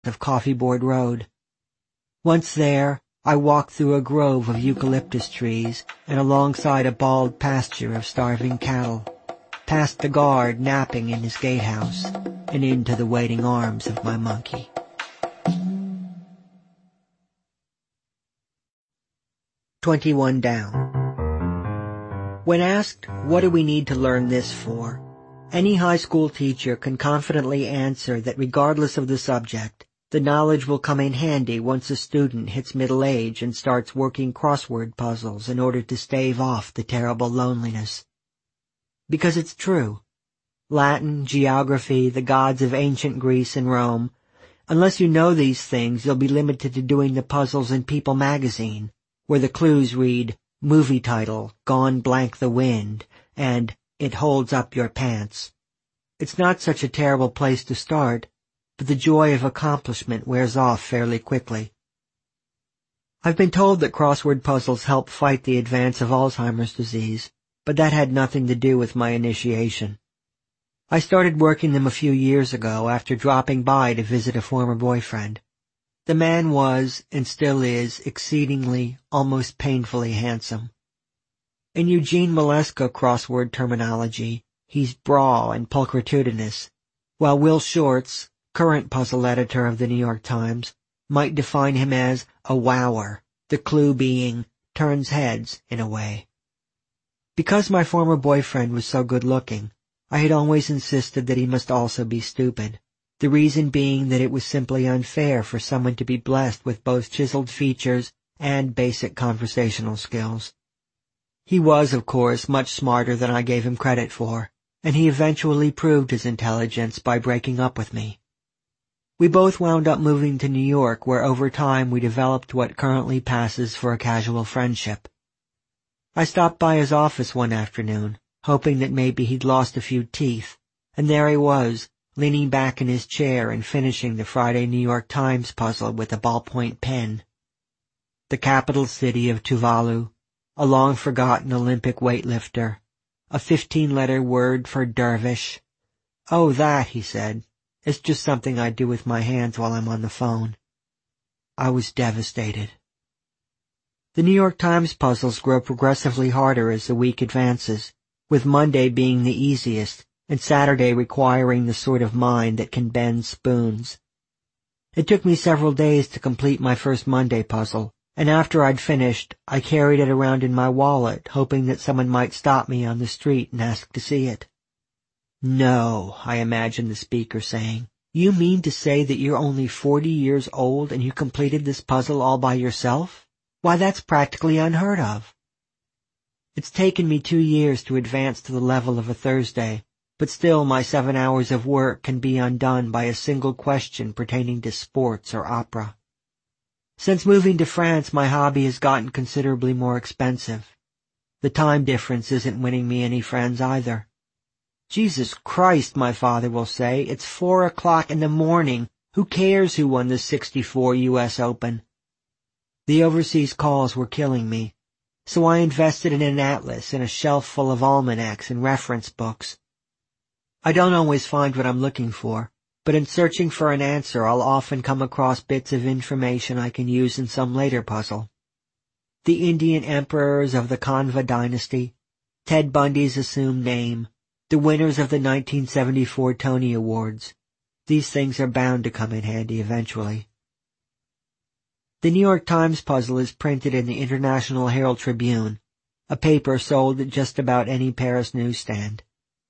of Coffeeboard Road. Once there, I walked through a grove of eucalyptus trees and alongside a bald pasture of starving cattle, past the guard napping in his gatehouse, and into the waiting arms of my monkey. "21 down." When asked, what do we need to learn this for, any high school teacher can confidently answer that regardless of the subject, the knowledge will come in handy once a student hits middle age and starts working crossword puzzles in order to stave off the terrible loneliness. Because it's true. Latin, geography, the gods of ancient Greece and Rome. Unless you know these things, you'll be limited to doing the puzzles in People magazine, where the clues read, movie title, Gone Blank the Wind, and It Holds Up Your Pants. It's not such a terrible place to start, but the joy of accomplishment wears off fairly quickly. I've been told that crossword puzzles help fight the advance of Alzheimer's disease, but that had nothing to do with my initiation. I started working them a few years ago after dropping by to visit a former boyfriend. The man was, and still is, exceedingly, almost painfully handsome. In Eugene Malesko crossword terminology, he's braw and pulchritudinous, while Will Shortz, current puzzle editor of the New York Times, might define him as a wower, the clue being turns heads in a way. Because my former boyfriend was so good-looking, I had always insisted that he must also be stupid, the reason being that it was simply unfair for someone to be blessed with both chiseled features and basic conversational skills. He was, of course, much smarter than I gave him credit for, and he eventually proved his intelligence by breaking up with me. We both wound up moving to New York, where over time we developed what currently passes for a casual friendship. I stopped by his office one afternoon, hoping that maybe he'd lost a few teeth, and there he was, leaning back in his chair and finishing the Friday New York Times puzzle with a ballpoint pen. The capital city of Tuvalu, a long-forgotten Olympic weightlifter, a 15-letter word for dervish. "Oh, that," he said. "It's just something I do with my hands while I'm on the phone." I was devastated. The New York Times puzzles grow progressively harder as the week advances, with Monday being the easiest and Saturday requiring the sort of mind that can bend spoons. It took me several days to complete my first Monday puzzle, and after I'd finished, I carried it around in my wallet, hoping that someone might stop me on the street and ask to see it. "No," I imagined the speaker saying. "You mean to say that you're only 40 years old and you completed this puzzle all by yourself? Why, that's practically unheard of." It's taken me 2 years to advance to the level of a Thursday, but still my 7 hours of work can be undone by a single question pertaining to sports or opera. Since moving to France, my hobby has gotten considerably more expensive. The time difference isn't winning me any friends either. "Jesus Christ," my father will say, "it's 4 o'clock in the morning. Who cares who won the '64 U.S. Open?" The overseas calls were killing me, so I invested in an atlas and a shelf full of almanacs and reference books. I don't always find what I'm looking for, but in searching for an answer I'll often come across bits of information I can use in some later puzzle. The Indian emperors of the Kanva dynasty, Ted Bundy's assumed name, the winners of the 1974 Tony Awards. These things are bound to come in handy eventually. The New York Times puzzle is printed in the International Herald Tribune, a paper sold at just about any Paris newsstand.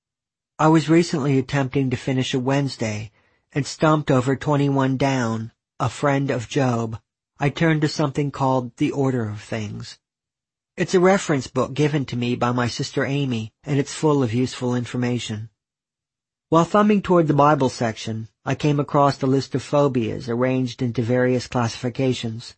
I was recently attempting to finish a Wednesday, and stumped over 21 down, a friend of Job. I turned to something called The Order of Things. It's a reference book given to me by my sister Amy, and it's full of useful information. While thumbing toward the Bible section, I came across a list of phobias arranged into various classifications.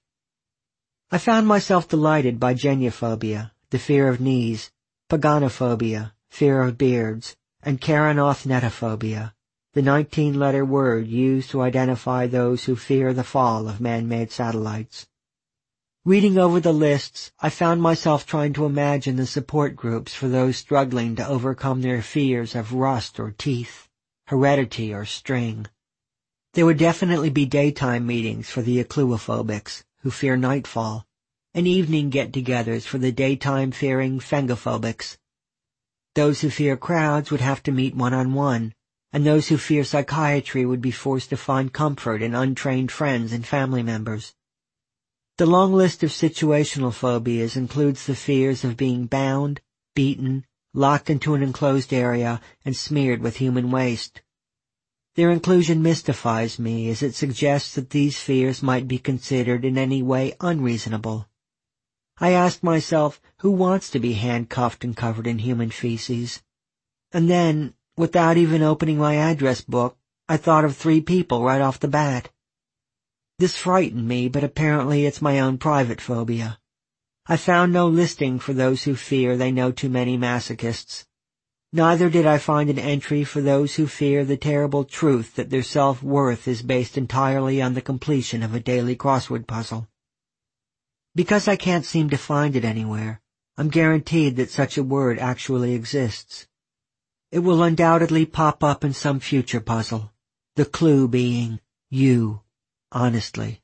I found myself delighted by geniophobia, the fear of knees, paganophobia, fear of beards, and keranosnetophobia, the 19-letter word used to identify those who fear the fall of man-made satellites. Reading over the lists, I found myself trying to imagine the support groups for those struggling to overcome their fears of rust or teeth, heredity or string. There would definitely be daytime meetings for the ecluophobics, who fear nightfall, and evening get-togethers for the daytime-fearing phengophobics. Those who fear crowds would have to meet one-on-one, and those who fear psychiatry would be forced to find comfort in untrained friends and family members. The long list of situational phobias includes the fears of being bound, beaten, locked into an enclosed area, and smeared with human waste. Their inclusion mystifies me, as it suggests that these fears might be considered in any way unreasonable. I ask myself, who wants to be handcuffed and covered in human feces? And then, without even opening my address book, I thought of 3 people right off the bat. This frightened me, but apparently it's my own private phobia. I found no listing for those who fear they know too many masochists. Neither did I find an entry for those who fear the terrible truth that their self-worth is based entirely on the completion of a daily crossword puzzle. Because I can't seem to find it anywhere, I'm guaranteed that such a word actually exists. It will undoubtedly pop up in some future puzzle, the clue being you, honestly.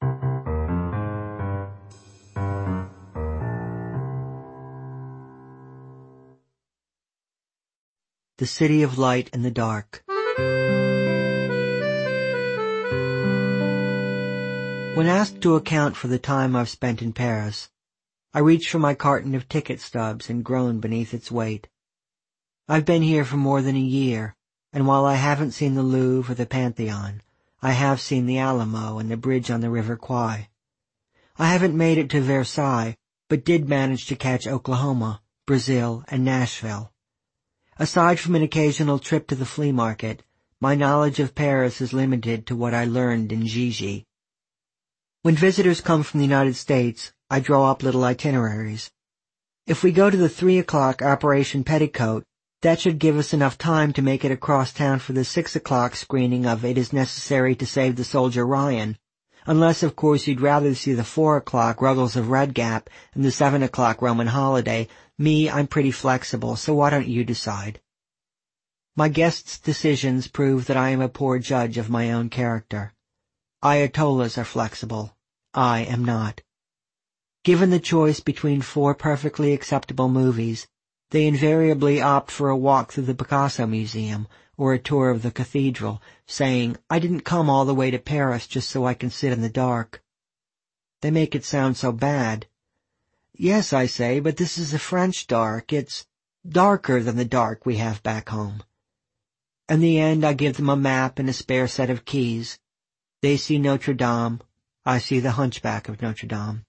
The City of Light and the Dark. When asked to account for the time I've spent in Paris, I reached for my carton of ticket stubs and groaned beneath its weight. I've been here for more than a year, and while I haven't seen the Louvre or the Pantheon, I have seen the Alamo and the bridge on the River Kwai. I haven't made it to Versailles, but did manage to catch Oklahoma, Brazil, and Nashville. Aside from an occasional trip to the flea market, my knowledge of Paris is limited to what I learned in Gigi. When visitors come from the United States, I draw up little itineraries. If we go to the 3 o'clock Operation Petticoat, that should give us enough time to make it across town for the 6 o'clock screening of It Is Necessary to Save the Soldier Ryan, unless, of course, you'd rather see the 4 o'clock Ruggles of Redgap and the 7 o'clock Roman Holiday. Me, I'm pretty flexible, so why don't you decide? My guests' decisions prove that I am a poor judge of my own character. Ayatollahs are flexible. I am not. Given the choice between 4 perfectly acceptable movies, they invariably opt for a walk through the Picasso Museum or a tour of the cathedral, saying, I didn't come all the way to Paris just so I can sit in the dark. They make it sound so bad. Yes, I say, but this is a French dark. It's darker than the dark we have back home. In the end, I give them a map and a spare set of keys. They see Notre Dame. I see the Hunchback of Notre Dame.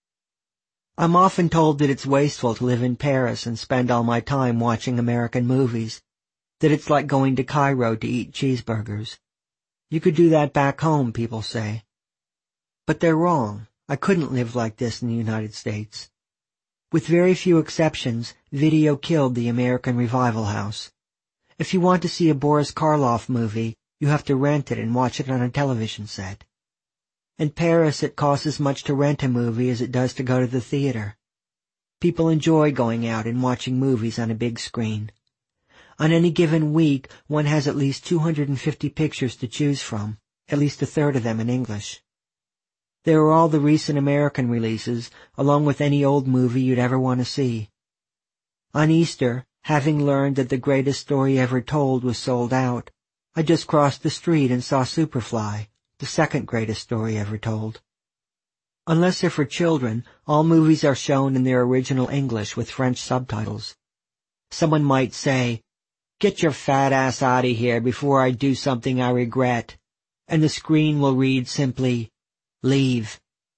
I'm often told that it's wasteful to live in Paris and spend all my time watching American movies, that it's like going to Cairo to eat cheeseburgers. You could do that back home, people say. But they're wrong. I couldn't live like this in the United States. With very few exceptions, video killed the American Revival House. If you want to see a Boris Karloff movie, you have to rent it and watch it on a television set. In Paris, it costs as much to rent a movie as it does to go to the theater. People enjoy going out and watching movies on a big screen. On any given week, one has at least 250 pictures to choose from, at least a third of them in English. There are all the recent American releases, along with any old movie you'd ever want to see. On Easter, having learned that The Greatest Story Ever Told was sold out, I just crossed the street and saw Superfly, the second greatest story ever told. Unless they're for children, all movies are shown in their original English with French subtitles. Someone might say, "Get your fat ass out of here before I do something I regret," and the screen will read simply, "Leave."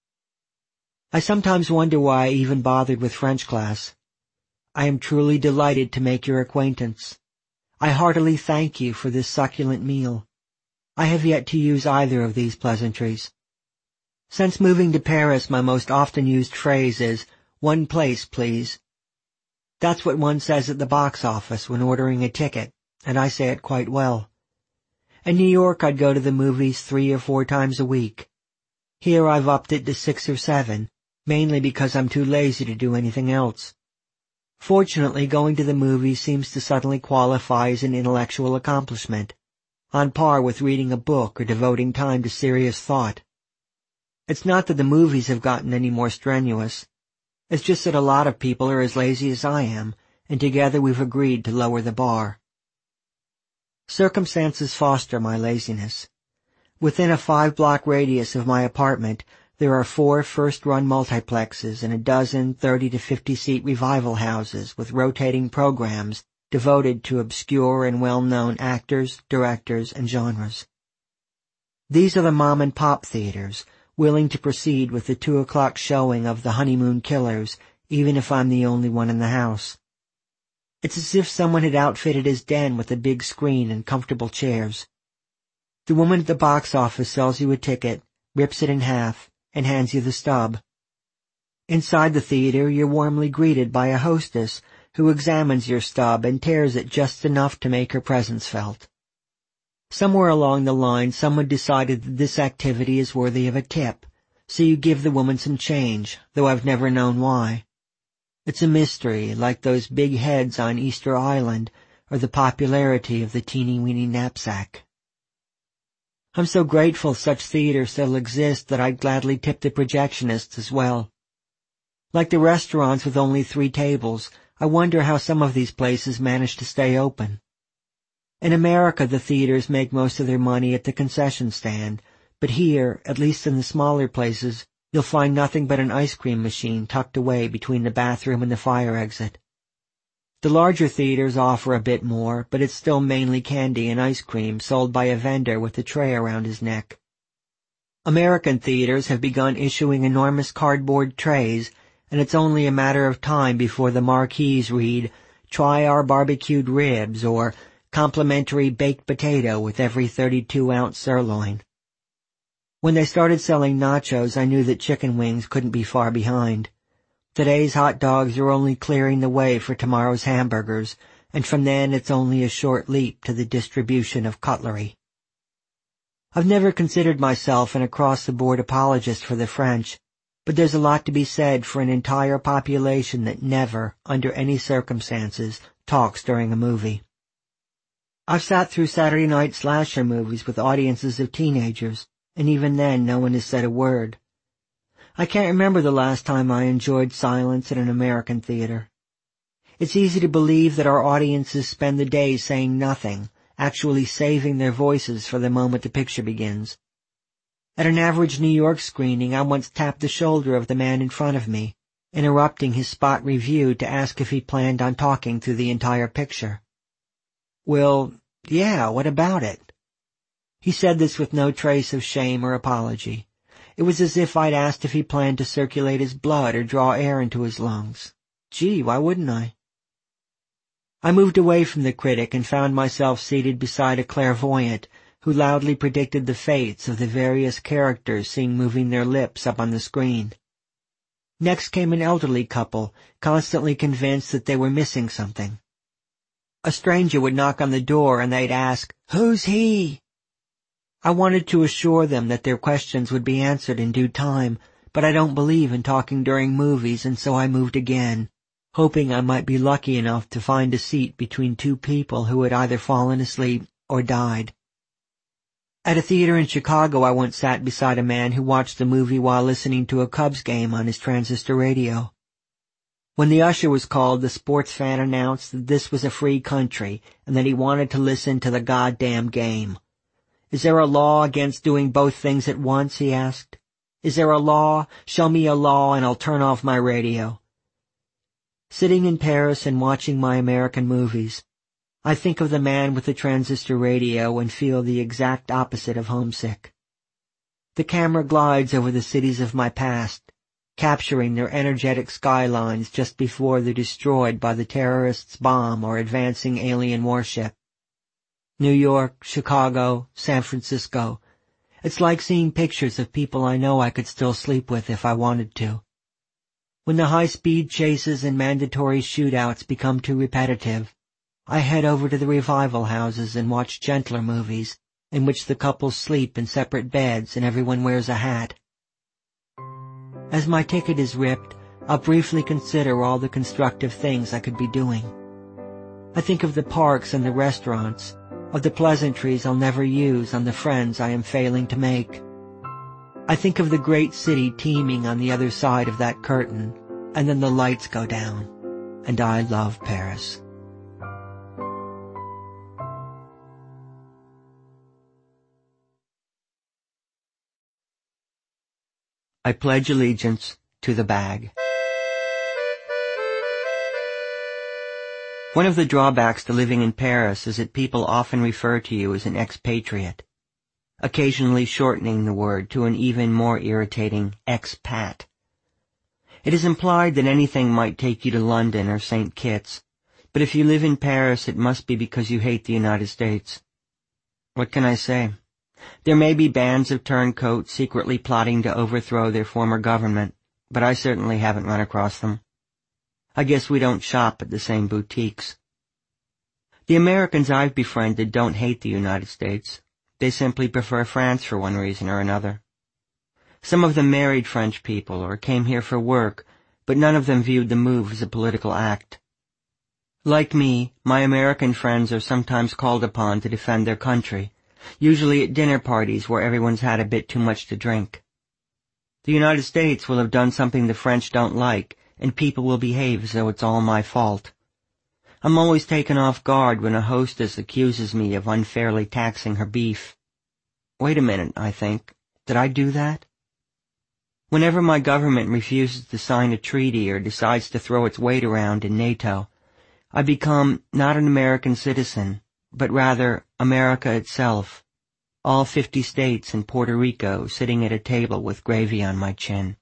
I sometimes wonder why I even bothered with French class. I am truly delighted to make your acquaintance. I heartily thank you for this succulent meal. I have yet to use either of these pleasantries. Since moving to Paris, my most often used phrase is, "One place, please." That's what one says at the box office when ordering a ticket, and I say it quite well. In New York, I'd go to the movies 3 or 4 times a week. Here I've upped it to 6 or 7, mainly because I'm too lazy to do anything else. Fortunately, going to the movies seems to suddenly qualify as an intellectual accomplishment. on par with reading a book or devoting time to serious thought. It's not that the movies have gotten any more strenuous. It's just that a lot of people are as lazy as I am, and together we've agreed to lower the bar. Circumstances foster my laziness. Within a 5-block radius of my apartment, there are 4 first-run multiplexes and a dozen 30 to 50-seat revival houses with rotating programs devoted to obscure and well-known actors, directors, and genres. These are the mom-and-pop theaters, willing to proceed with the 2 o'clock showing of The Honeymoon Killers, even if I'm the only one in the house. It's as if someone had outfitted his den with a big screen and comfortable chairs. The woman at the box office sells you a ticket, rips it in half, and hands you the stub. Inside the theater, you're warmly greeted by a hostess who examines your stub and tears it just enough to make her presence felt. Somewhere along the line, someone decided that this activity is worthy of a tip, so you give the woman some change, though I've never known why. It's a mystery, like those big heads on Easter Island, or the popularity of the teeny-weeny knapsack. I'm so grateful such theaters still exist that I'd gladly tip the projectionists as well. Like the restaurants with only 3 tables, I wonder how some of these places manage to stay open. In America, the theaters make most of their money at the concession stand, but here, at least in the smaller places, you'll find nothing but an ice cream machine tucked away between the bathroom and the fire exit. The larger theaters offer a bit more, but it's still mainly candy and ice cream sold by a vendor with a tray around his neck. American theaters have begun issuing enormous cardboard trays, and it's only a matter of time before the marquees read, "Try our barbecued ribs," or "Complimentary baked potato with every 32-ounce sirloin." When they started selling nachos, I knew that chicken wings couldn't be far behind. Today's hot dogs are only clearing the way for tomorrow's hamburgers, and from then it's only a short leap to the distribution of cutlery. I've never considered myself an across-the-board apologist for the French, but there's a lot to be said for an entire population that never, under any circumstances, talks during a movie. I've sat through Saturday night slasher movies with audiences of teenagers, and even then no one has said a word. I can't remember the last time I enjoyed silence in an American theater. It's easy to believe that our audiences spend the day saying nothing, actually saving their voices for the moment the picture begins. At an average New York screening, I once tapped the shoulder of the man in front of me, interrupting his spot review to ask if he planned on talking through the entire picture. "Well, yeah, what about it?" He said this with no trace of shame or apology. It was as if I'd asked if he planned to circulate his blood or draw air into his lungs. Gee, why wouldn't I? I moved away from the critic and found myself seated beside a clairvoyant who loudly predicted the fates of the various characters seen moving their lips up on the screen. Next came an elderly couple, constantly convinced that they were missing something. A stranger would knock on the door and they'd ask, "Who's he?" I wanted to assure them that their questions would be answered in due time, but I don't believe in talking during movies, and so I moved again, hoping I might be lucky enough to find a seat between 2 people who had either fallen asleep or died. At a theater in Chicago, I once sat beside a man who watched the movie while listening to a Cubs game on his transistor radio. When the usher was called, the sports fan announced that this was a free country and that he wanted to listen to the goddamn game. "Is there a law against doing both things at once?" he asked. "Is there a law? Show me a law and I'll turn off my radio." Sitting in Paris and watching my American movies, I think of the man with the transistor radio and feel the exact opposite of homesick. The camera glides over the cities of my past, capturing their energetic skylines just before they're destroyed by the terrorists' bomb or advancing alien warship. New York, Chicago, San Francisco. It's like seeing pictures of people I know I could still sleep with if I wanted to. When the high-speed chases and mandatory shootouts become too repetitive, I head over to the revival houses and watch gentler movies, in which the couples sleep in separate beds and everyone wears a hat. As my ticket is ripped, I'll briefly consider all the constructive things I could be doing. I think of the parks and the restaurants, of the pleasantries I'll never use on the friends I am failing to make. I think of the great city teeming on the other side of that curtain, and then the lights go down, and I love Paris. I pledge allegiance to the bag. One of the drawbacks to living in Paris is that people often refer to you as an expatriate, occasionally shortening the word to an even more irritating expat. It is implied that anything might take you to London or St. Kitts, but if you live in Paris it must be because you hate the United States. What can I say? There may be bands of turncoats secretly plotting to overthrow their former government, but I certainly haven't run across them. I guess we don't shop at the same boutiques. The Americans I've befriended don't hate the United States. They simply prefer France for one reason or another. Some of them married French people or came here for work, but none of them viewed the move as a political act. Like me, my American friends are sometimes called upon to defend their country, usually at dinner parties where everyone's had a bit too much to drink. The United States will have done something the French don't like, and people will behave as though it's all my fault. I'm always taken off guard when a hostess accuses me of unfairly taxing her beef. Wait a minute, I think. Did I do that? Whenever my government refuses to sign a treaty or decides to throw its weight around in NATO, I become not an American citizen, but rather America itself, all 50 states and Puerto Rico sitting at a table with gravy on my chin.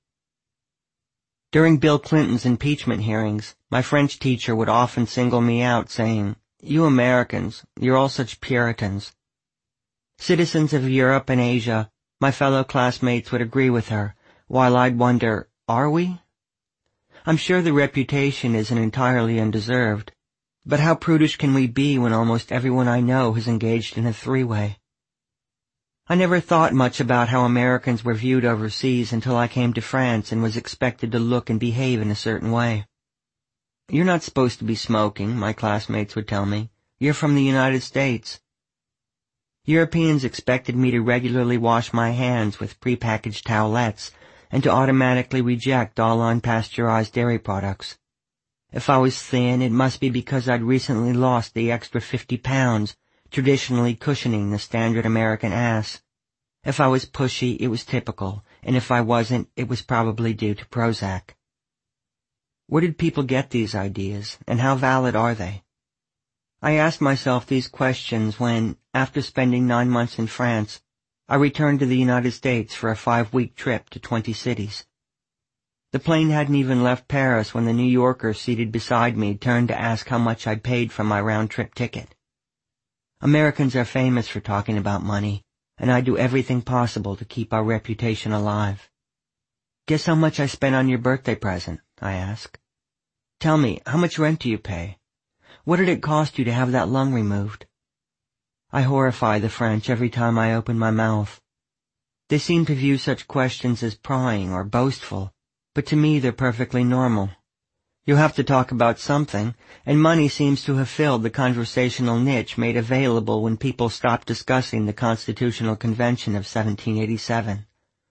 During Bill Clinton's impeachment hearings, my French teacher would often single me out, saying, "You Americans, you're all such Puritans." Citizens of Europe and Asia, my fellow classmates would agree with her, while I'd wonder, are we? I'm sure the reputation isn't entirely undeserved, but how prudish can we be when almost everyone I know has engaged in a three-way? I never thought much about how Americans were viewed overseas until I came to France and was expected to look and behave in a certain way. "You're not supposed to be smoking," my classmates would tell me. "You're from the United States." Europeans expected me to regularly wash my hands with prepackaged towelettes and to automatically reject all unpasteurized dairy products. If I was thin, it must be because I'd recently lost the extra 50 pounds, traditionally cushioning the standard American ass. If I was pushy, it was typical, and if I wasn't, it was probably due to Prozac. Where did people get these ideas, and how valid are they? I asked myself these questions when, after spending 9 months in France, I returned to the United States for a 5-week trip to 20 cities. The plane hadn't even left Paris when the New Yorker seated beside me turned to ask how much I'd paid for my round-trip ticket. Americans are famous for talking about money, and I do everything possible to keep our reputation alive. "Guess how much I spent on your birthday present?" I ask. "Tell me, how much rent do you pay? What did it cost you to have that lung removed?" I horrify the French every time I open my mouth. They seem to view such questions as prying or boastful, but to me they're perfectly normal. You have to talk about something, and money seems to have filled the conversational niche made available when people stopped discussing the Constitutional Convention of 1787.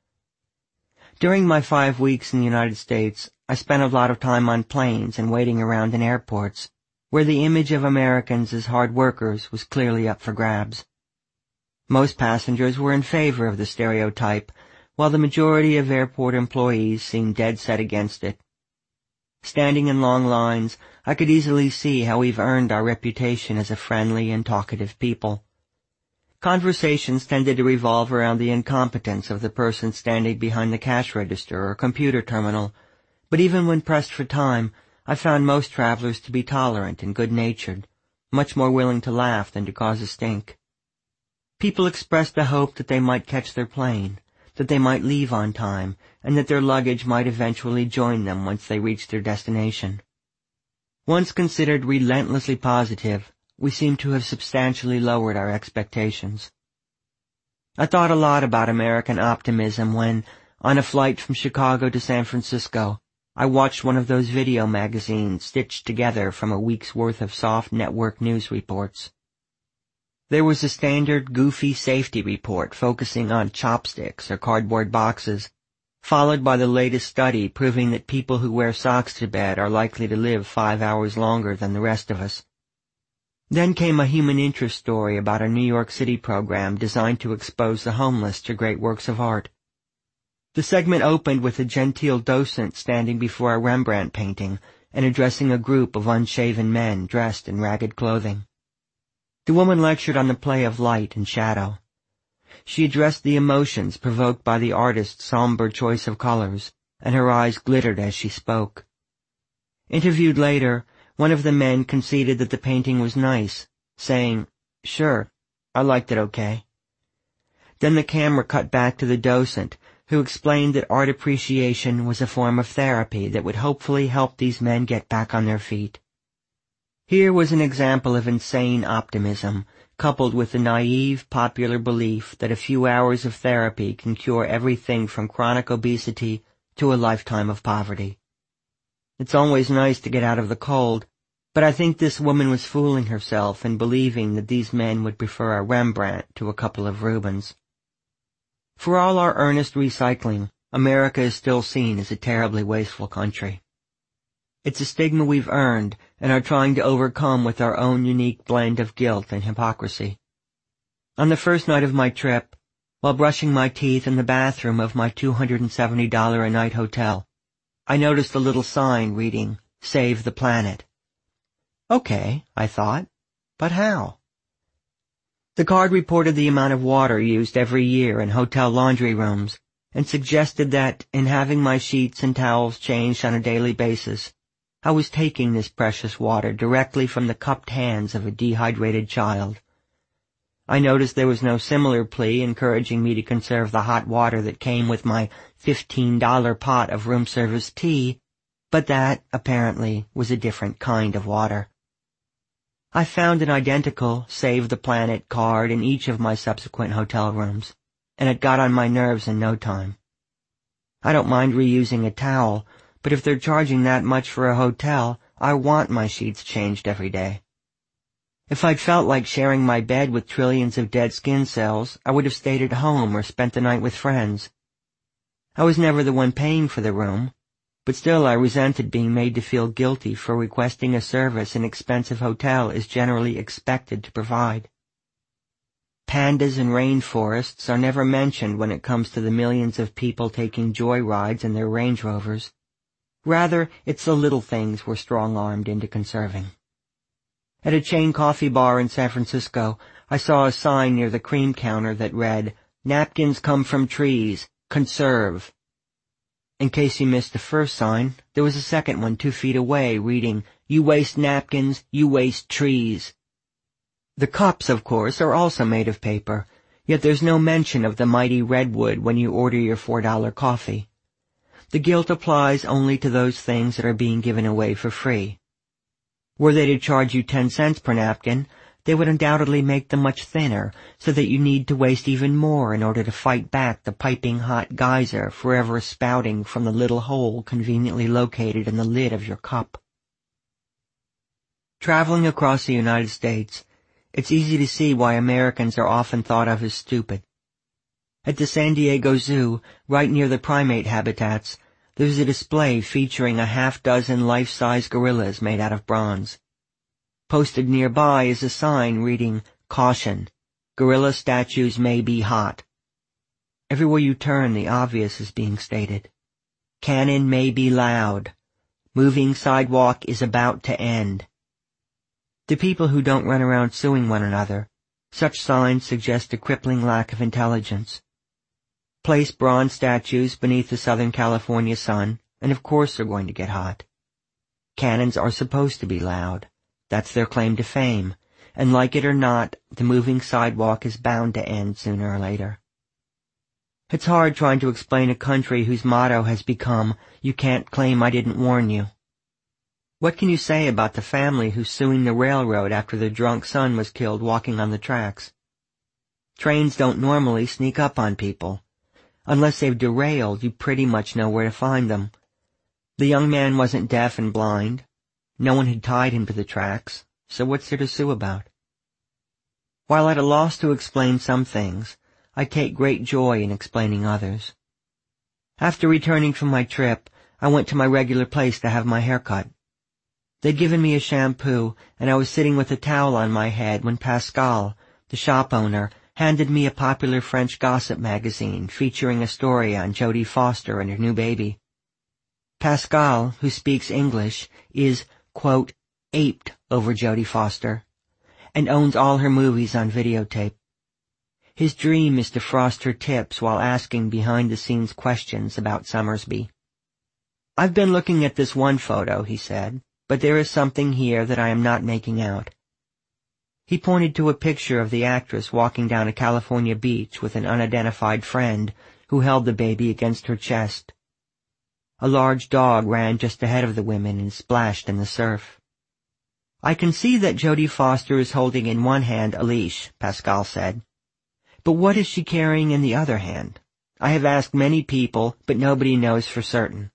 During my 5 weeks in the United States, I spent a lot of time on planes and waiting around in airports, where the image of Americans as hard workers was clearly up for grabs. Most passengers were in favor of the stereotype, while the majority of airport employees seemed dead set against it. Standing in long lines, I could easily see how we've earned our reputation as a friendly and talkative people. Conversations tended to revolve around the incompetence of the person standing behind the cash register or computer terminal, but even when pressed for time, I found most travelers to be tolerant and good-natured, much more willing to laugh than to cause a stink. People expressed the hope that they might catch their plane, that they might leave on time, and that their luggage might eventually join them once they reached their destination. Once considered relentlessly positive, we seem to have substantially lowered our expectations. I thought a lot about American optimism when, on a flight from Chicago to San Francisco, I watched one of those video magazines stitched together from a week's worth of soft network news reports. There was a standard goofy safety report focusing on chopsticks or cardboard boxes, followed by the latest study proving that people who wear socks to bed are likely to live 5 hours longer than the rest of us. Then came a human interest story about a New York City program designed to expose the homeless to great works of art. The segment opened with a genteel docent standing before a Rembrandt painting and addressing a group of unshaven men dressed in ragged clothing. The woman lectured on the play of light and shadow. She addressed the emotions provoked by the artist's somber choice of colors, and her eyes glittered as she spoke. Interviewed later, one of the men conceded that the painting was nice, saying, "Sure, I liked it okay." Then the camera cut back to the docent, who explained that art appreciation was a form of therapy that would hopefully help these men get back on their feet. Here was an example of insane optimism, coupled with the naive popular belief that a few hours of therapy can cure everything from chronic obesity to a lifetime of poverty. It's always nice to get out of the cold, but I think this woman was fooling herself in believing that these men would prefer a Rembrandt to a couple of Rubens. For all our earnest recycling, America is still seen as a terribly wasteful country. It's a stigma we've earned and are trying to overcome with our own unique blend of guilt and hypocrisy. On the first night of my trip, while brushing my teeth in the bathroom of my $270 a night hotel, I noticed a little sign reading, "Save the Planet." Okay, I thought, but how? The card reported the amount of water used every year in hotel laundry rooms and suggested that, in having my sheets and towels changed on a daily basis, I was taking this precious water directly from the cupped hands of a dehydrated child. I noticed there was no similar plea encouraging me to conserve the hot water that came with my $15 pot of room service tea, but that, apparently, was a different kind of water. I found an identical Save the Planet card in each of my subsequent hotel rooms, and it got on my nerves in no time. I don't mind reusing a towel, but if they're charging that much for a hotel, I want my sheets changed every day. If I'd felt like sharing my bed with trillions of dead skin cells, I would have stayed at home or spent the night with friends. I was never the one paying for the room, but still I resented being made to feel guilty for requesting a service an expensive hotel is generally expected to provide. Pandas and rainforests are never mentioned when it comes to the millions of people taking joy rides in their Range Rovers. Rather, it's the little things we're strong-armed into conserving. At a chain coffee bar in San Francisco, I saw a sign near the cream counter that read, "Napkins come from trees. Conserve." In case you missed the first sign, there was a second one 2 feet away reading, "You waste napkins, you waste trees." The cups, of course, are also made of paper, yet there's no mention of the mighty redwood when you order your $4 coffee. The guilt applies only to those things that are being given away for free. Were they to charge you 10 cents per napkin, they would undoubtedly make them much thinner, so that you need to waste even more in order to fight back the piping hot geyser forever spouting from the little hole conveniently located in the lid of your cup. Traveling across the United States, it's easy to see why Americans are often thought of as stupid. At the San Diego Zoo, right near the primate habitats, there's a display featuring a half-dozen life-size gorillas made out of bronze. Posted nearby is a sign reading, "Caution, gorilla statues may be hot." Everywhere you turn, the obvious is being stated. Cannon may be loud. Moving sidewalk is about to end. To people who don't run around suing one another, such signs suggest a crippling lack of intelligence. Place bronze statues beneath the Southern California sun, and of course they're going to get hot. Cannons are supposed to be loud. That's their claim to fame, and like it or not, the moving sidewalk is bound to end sooner or later. It's hard trying to explain a country whose motto has become, "You can't claim I didn't warn you." What can you say about the family who's suing the railroad after their drunk son was killed walking on the tracks? Trains don't normally sneak up on people. Unless they've derailed, you pretty much know where to find them. The young man wasn't deaf and blind. No one had tied him to the tracks, so what's there to sue about? While at a loss to explain some things, I take great joy in explaining others. After returning from my trip, I went to my regular place to have my hair cut. They'd given me a shampoo, and I was sitting with a towel on my head when Pascal, the shop owner, handed me a popular French gossip magazine featuring a story on Jodie Foster and her new baby. Pascal, who speaks English, is, quote, aped over Jodie Foster, and owns all her movies on videotape. His dream is to frost her tips while asking behind-the-scenes questions about Summersby. "I've been looking at this one photo," he said, "but there is something here that I am not making out." He pointed to a picture of the actress walking down a California beach with an unidentified friend who held the baby against her chest. A large dog ran just ahead of the women and splashed in the surf. "I can see that Jodie Foster is holding in one hand a leash," Pascal said. "But what is she carrying in the other hand? I have asked many people, but nobody knows for certain."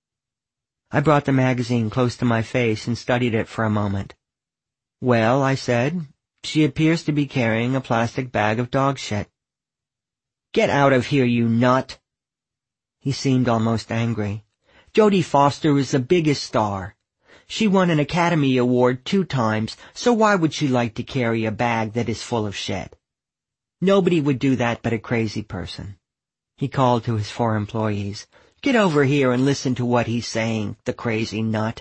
I brought the magazine close to my face and studied it for a moment. "Well," I said, "she appears to be carrying a plastic bag of dog shit." "Get out of here, you nut!" He seemed almost angry. "Jodie Foster is the biggest star. She won an Academy Award 2 times, so why would she like to carry a bag that is full of shit? Nobody would do that but a crazy person." He called to his 4 employees. "Get over here and listen to what he's saying, the crazy nut."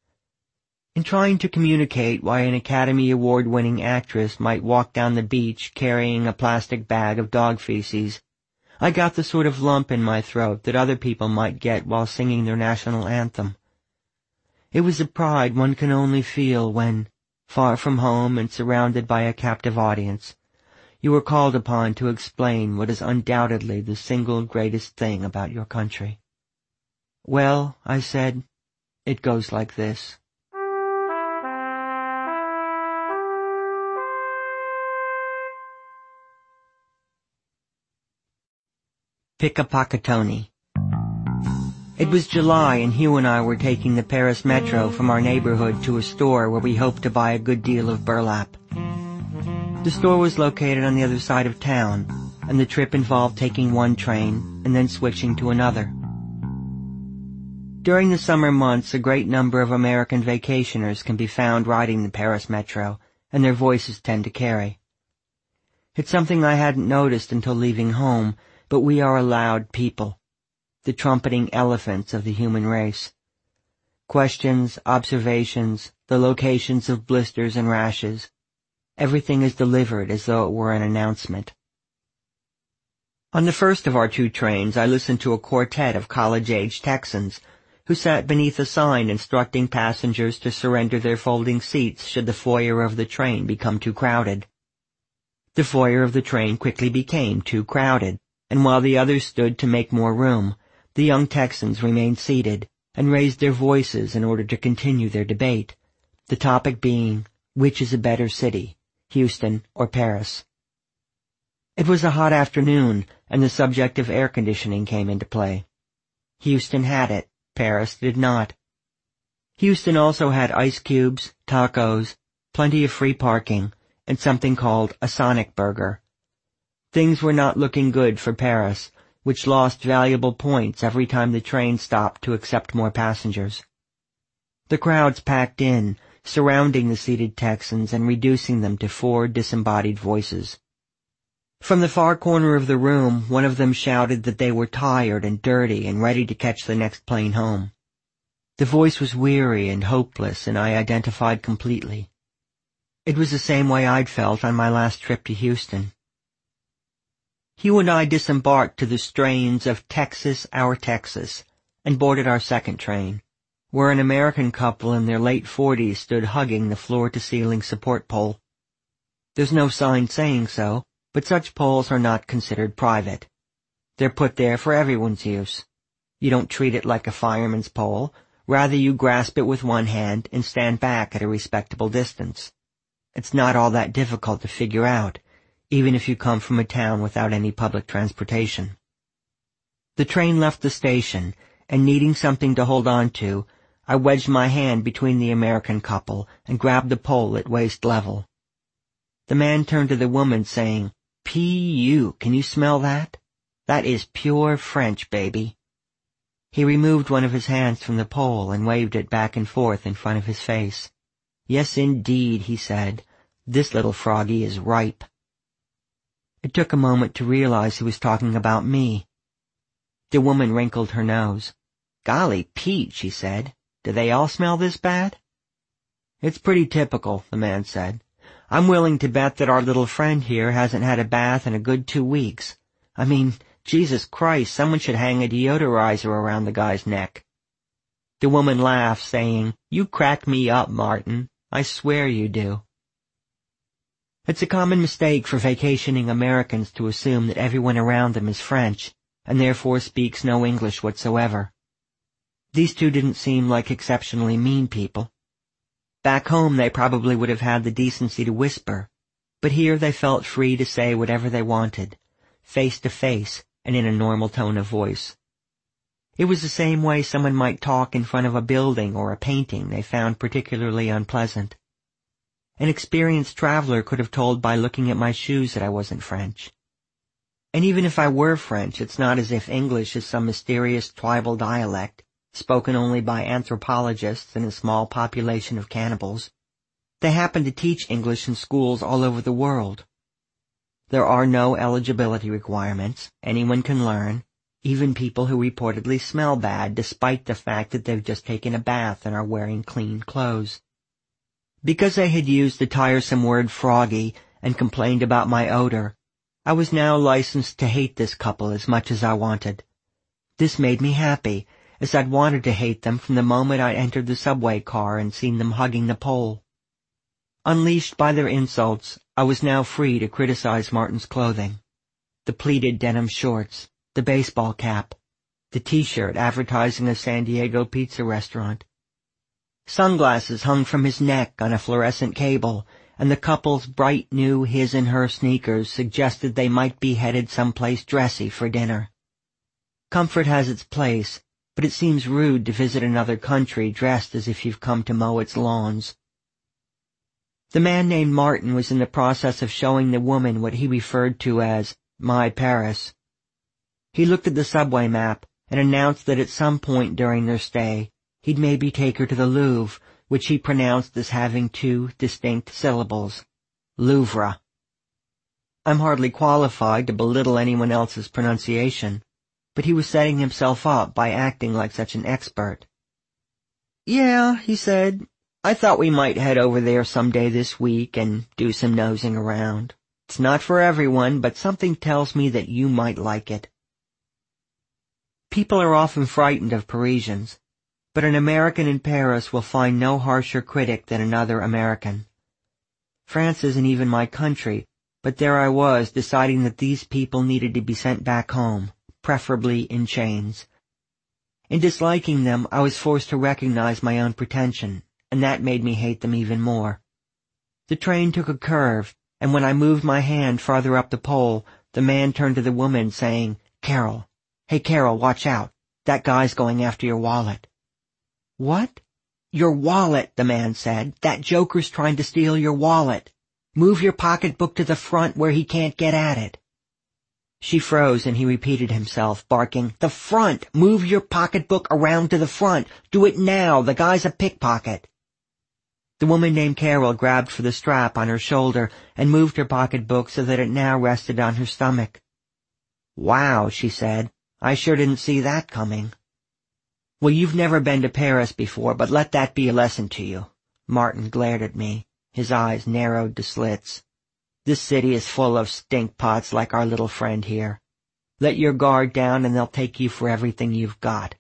In trying to communicate why an Academy Award-winning actress might walk down the beach carrying a plastic bag of dog feces, I got the sort of lump in my throat that other people might get while singing their national anthem. It was a pride one can only feel when, far from home and surrounded by a captive audience, you are called upon to explain what is undoubtedly the single greatest thing about your country. "Well," I said, "it goes like this." Pickapocatoni. It was July, and Hugh and I were taking the Paris Metro from our neighborhood to a store where we hoped to buy a good deal of burlap. The store was located on the other side of town, and the trip involved taking one train and then switching to another. During the summer months, a great number of American vacationers can be found riding the Paris Metro, and their voices tend to carry. It's something I hadn't noticed until leaving home, but we are a loud people, the trumpeting elephants of the human race. Questions, observations, the locations of blisters and rashes, everything is delivered as though it were an announcement. On the first of our 2 trains, I listened to a quartet of college-age Texans who sat beneath a sign instructing passengers to surrender their folding seats should the foyer of the train become too crowded. The foyer of the train quickly became too crowded, and while the others stood to make more room, the young Texans remained seated and raised their voices in order to continue their debate, the topic being, which is a better city, Houston or Paris? It was a hot afternoon, and the subject of air conditioning came into play. Houston had it, Paris did not. Houston also had ice cubes, tacos, plenty of free parking, and something called a Sonic Burger. Things were not looking good for Paris, which lost valuable points every time the train stopped to accept more passengers. The crowds packed in, surrounding the seated Texans and reducing them to 4 disembodied voices. From the far corner of the room, one of them shouted that they were tired and dirty and ready to catch the next plane home. The voice was weary and hopeless, and I identified completely. It was the same way I'd felt on my last trip to Houston. Hugh and I disembarked to the strains of Texas, Our Texas, and boarded our second train, where an American couple in their late 40s stood hugging the floor-to-ceiling support pole. There's no sign saying so, but such poles are not considered private. They're put there for everyone's use. You don't treat it like a fireman's pole, rather you grasp it with one hand and stand back at a respectable distance. It's not all that difficult to figure out, even if you come from a town without any public transportation. The train left the station, and needing something to hold on to, I wedged my hand between the American couple and grabbed the pole at waist level. The man turned to the woman, saying, "P.U., can you smell that? That is pure French, baby." He removed one of his hands from the pole and waved it back and forth in front of his face. "Yes, indeed," he said. "This little froggy is ripe." It took a moment to realize he was talking about me. The woman wrinkled her nose. "Golly Pete," she said, "do they all smell this bad?" "It's pretty typical," the man said. "I'm willing to bet that our little friend here hasn't had a bath in a good 2 weeks. I mean, Jesus Christ, someone should hang a deodorizer around the guy's neck." The woman laughed, saying, "You crack me up, Martin. I swear you do." It's a common mistake for vacationing Americans to assume that everyone around them is French, and therefore speaks no English whatsoever. These two didn't seem like exceptionally mean people. Back home they probably would have had the decency to whisper, but here they felt free to say whatever they wanted, face to face and in a normal tone of voice. It was the same way someone might talk in front of a building or a painting they found particularly unpleasant. An experienced traveler could have told by looking at my shoes that I wasn't French. And even if I were French, it's not as if English is some mysterious tribal dialect, spoken only by anthropologists and a small population of cannibals. They happen to teach English in schools all over the world. There are no eligibility requirements. Anyone can learn, even people who reportedly smell bad despite the fact that they've just taken a bath and are wearing clean clothes. Because I had used the tiresome word froggy and complained about my odor, I was now licensed to hate this couple as much as I wanted. This made me happy, as I'd wanted to hate them from the moment I entered the subway car and seen them hugging the pole. Unleashed by their insults, I was now free to criticize Martin's clothing. The pleated denim shorts, the baseball cap, the t-shirt advertising a San Diego pizza restaurant. Sunglasses hung from his neck on a fluorescent cable, and the couple's bright new his and her sneakers suggested they might be headed someplace dressy for dinner. Comfort has its place, but it seems rude to visit another country dressed as if you've come to mow its lawns. The man named Martin was in the process of showing the woman what he referred to as my Paris. He looked at the subway map and announced that at some point during their stay, he'd maybe take her to the Louvre, which he pronounced as having 2 distinct syllables. Louvre. I'm hardly qualified to belittle anyone else's pronunciation, but he was setting himself up by acting like such an expert. "Yeah," he said, "I thought we might head over there someday this week and do some nosing around. It's not for everyone, but something tells me that you might like it." People are often frightened of Parisians, but an American in Paris will find no harsher critic than another American. France isn't even my country, but there I was deciding that these people needed to be sent back home, preferably in chains. In disliking them, I was forced to recognize my own pretension, and that made me hate them even more. The train took a curve, and when I moved my hand farther up the pole, the man turned to the woman, saying, "Carol, hey Carol, watch out. That guy's going after your wallet." "What?" "Your wallet," the man said. "That joker's trying to steal your wallet. Move your pocketbook to the front where he can't get at it." She froze and he repeated himself, barking, "The front! Move your pocketbook around to the front! Do it now! The guy's a pickpocket!" The woman named Carol grabbed for the strap on her shoulder and moved her pocketbook so that it now rested on her stomach. "Wow," she said, "I sure didn't see that coming." "Well, you've never been to Paris before, but let that be a lesson to you." Martin glared at me, his eyes narrowed to slits. "This city is full of stinkpots like our little friend here. Let your guard down and they'll take you for everything you've got."